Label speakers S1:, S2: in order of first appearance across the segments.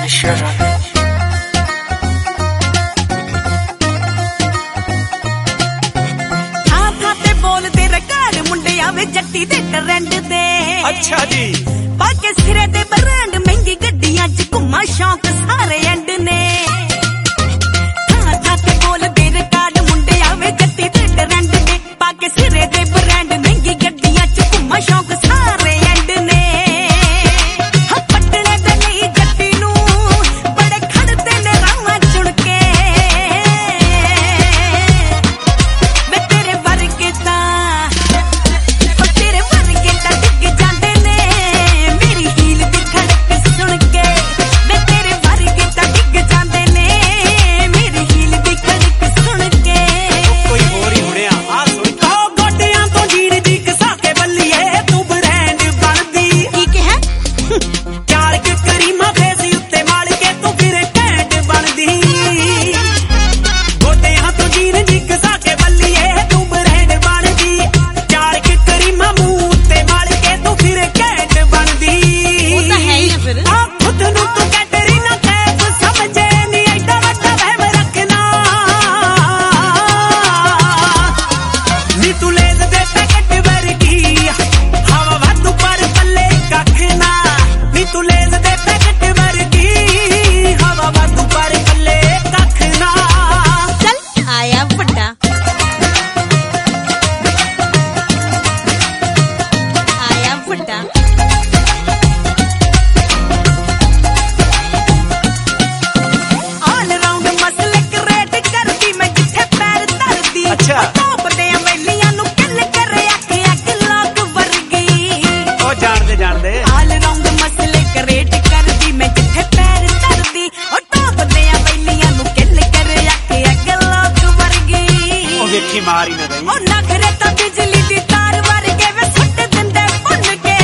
S1: बोलते रिकॉर्ड मुंडिया वे जट्टी दे ट्रेंड दे।
S2: अच्छा जी
S1: बाके सिरे दे ब्रांड महंगी गड्डियां च घुमा शौक सारे एंड ने। था ते बोलते रिकॉर्ड मुंडिया वे जट्टी दे ट्रेंड दे। बाके सिरे दे ब्रांड महंगी गड्डियां च घुमा शौक सारे एंड ने। पटने दे नहीं जट्टी नू बड़े खड़ते ने रावां चुन के। वे तेरे वर्गे दा
S2: मारी ना गई
S1: और नखरे तो बिजली दी तार वर्गे वे सट दिंदे भुन के।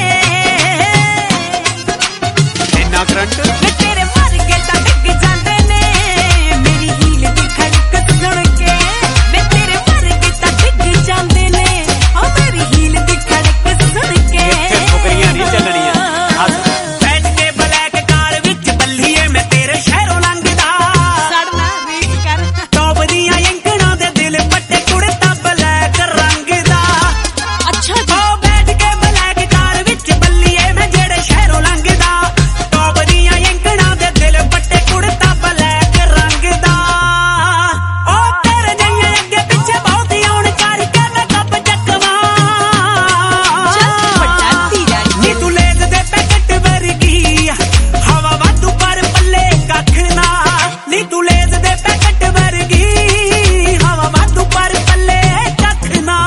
S2: इन्ना करंट
S1: वे तेरे वर्गे तां डिग जांदे ने मेरी हील दी खड़क सुन के। वे तेरे वर्गे तां डिग जांदे ने ओ मेरी हील दी खड़क सुन के।
S2: इत्थे फुकरियां नहीं चलणियां। बैठ के ब्लैक कार विच बल्लीए मैं तेरे शहरों लंघदा।
S1: सड़ना रीच कर
S2: टॉप दियां इंकणा दे दिल पट्टे कुड़ता ब्लैक रंग दा।
S1: अच्छा
S2: ओ बैठ के ब्लैक कार विच बल्लीए मैं जेड़े शहरों लंघदा। टॉप दियां इंकणा दे दिल पट्टे कुड़ता ब्लैक रंग दा। ओ तेरे जइयां अगे पिछे बहुत आउण करके मैं कब जकवा।
S1: बड़ा धीरा
S2: नी तू लेग दे पैकेट वर्गी हवा वाधू पर पल्ले कख ना। नी तू लेग दे पैकेट वर्गी हवा वाधू पर पल्ले कख ना।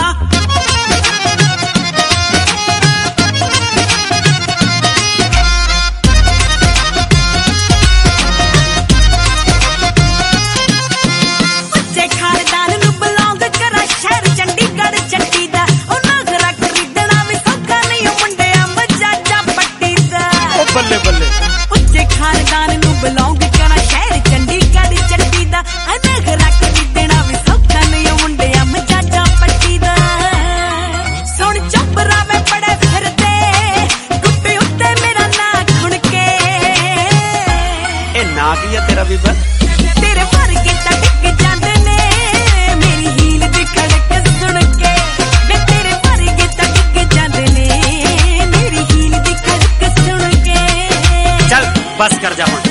S1: ਉੱਚੇ ਖਾਨਦਾਨ ਨੂੰ ਬਿਲੋਂਗ ਕਰਾਂ ਸ਼ਹਿਰ ਚੰਡੀਗੜ੍ਹ ਚੱਟੀ ਦਾ। ਉਹ ਨਖਰਾ ਖਰੀਦਣਾ ਵੀ ਸੌਖਾ ਨਹੀਂ ਉਹ ਮੁੰਡਿਆਂ ਮਜਾਜਾ ਪੱਟੀ ਦਾ।
S2: ओ बल्ले बल्ले
S1: ਉੱਚੇ ਖਾਨਦਾਨ ਨੂੰ ਬਿਲੋਂਗ ਕਰਾਂ ਸ਼ਹਿਰ ਚੰਡੀਗੜ੍ਹ ਚੱਟੀ ਦਾ। ਨਖਰਾ ਖਰੀਦਣਾ ਵੀ ਸੌਖਾ ਨਹੀਂ ਉਹ ਮੁੰਡਿਆਂ ਮਜਾਜਾ ਪੱਟੀ ਦਾ। ਸੁਣ ਚੁੱਪਰਾ ਵੇ ਪੜੇ ਫਿਰਦੇ ਗੁੱਪੀ ਉੱਤੇ ਮੇਰਾ ਨਾਂ ਖੁਣ ਕੇ।
S2: ए ना की है तेरा बीबा।
S1: ਤੇਰੇ ਵਰਗੇ ਤਾਂ ਡਿੱਗ ਜਾਂਦੇ ਨੇ ਮੇਰੀ ਹੀਲ ਦੀ ਖੜਕ ਸੁਣ ਕੇ। ਵੇ ਤੇਰੇ ਵਰਗੇ ਤਾਂ ਡਿੱਗ ਜਾਂਦੇ ਨੇ ਮੇਰੀ ਹੀਲ ਦੀ ਖੜਕ ਸੁਣ ਕੇ।
S2: चल बस कर जा हुण।